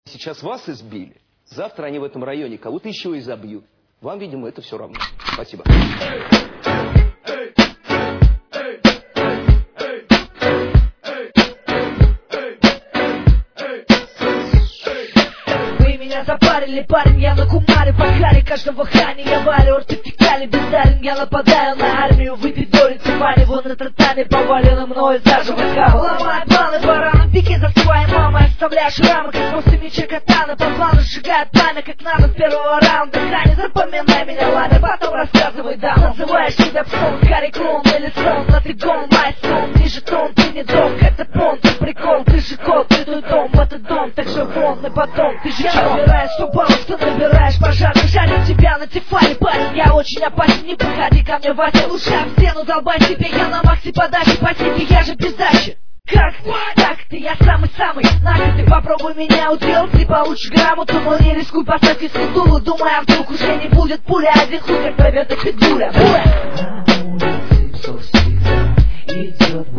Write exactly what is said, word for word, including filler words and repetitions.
Сейчас вас избили, завтра они в этом районе кого-то еще и забьют. Вам, видимо, это все равно. Спасибо. Запарили, парень, я на кумаре, по харе каждого хани я варю, артефикали, бездарен, я нападаю на армию, выпить дорится вани, вон на тротане повалено мною заживо кал. Ломай планы, бараны, беги за своей мамой, оставляешь шрамы, как после меча катана, по плану сжигает пламя, как надо с первого раунда, хани, запоминай меня, ладно, потом рассказывай, да, называешь себя псом, хари клоун или сон, но ты гон, май сон, ниже тон, ты не дом, это понт, ты прикол, ты же кот, ты твой дом, это дом, так же вон, и потом, ты же чё? Что баллов ты набираешь, пожарный жарит тебя на тефале, парень, я очень опасен, не приходи ко мне в оте, лучше об стену долбай себе, я на максе подачи, по тебе я же пиздачи. Как? Так, ты я самый-самый, нахуй ты попробуй меня уделать, ты получишь грамоту, но не рискуй, поставь физкультуру, думай, а вдруг уже не будет пуля, один хуй как победа питбуля, буля. На улице все всегда идет